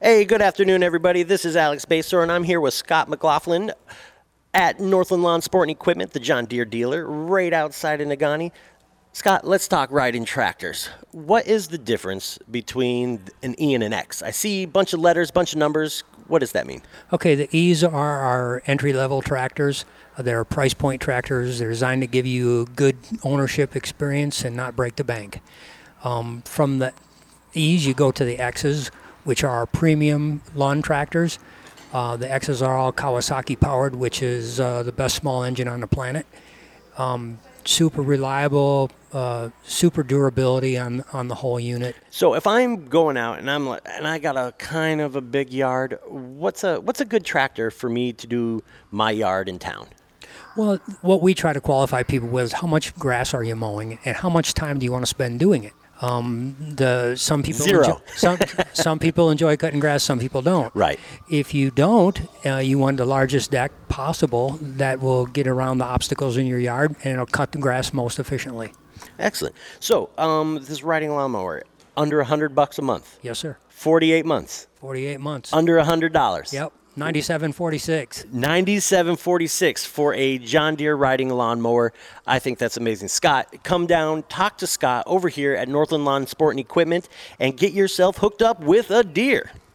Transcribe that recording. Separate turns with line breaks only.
Hey, good afternoon, everybody. This is Alex Basor, and I'm here with Scott McLaughlin at Northland Lawn Sport and Equipment, the John Deere dealer, right outside of Negaunee. Scott, let's talk riding tractors. What is the difference between an E and an X? I see a bunch of letters, bunch of numbers. What does that mean?
Okay, the E's are our entry-level tractors. They're price point tractors. They're designed to give you a good ownership experience and not break the bank. From the E's, you go to the X's, which are our premium lawn tractors. The X's are all Kawasaki powered, which is the best small engine on the planet. Super reliable, super durability on the whole unit.
So if I'm going out and I got a kind of a big yard, what's a good tractor for me to do my yard in town?
Well, what we try to qualify people with is how much grass are you mowing and how much time do you want to spend doing it. Some people
Zero.
Some people enjoy cutting grass, some people don't.
Right.
If you don't, you want the largest deck possible that will get around the obstacles in your yard and it'll cut the grass most efficiently.
Excellent. So this riding lawnmower, under $100 a month.
Yes, sir.
48 months.
48 months.
Under $100.
Yep. $97.46.
$97.46 for a John Deere riding lawnmower. I think that's amazing. Scott, come down, talk to Scott over here at Northland Lawn Sport and Equipment, and get yourself hooked up with a Deere.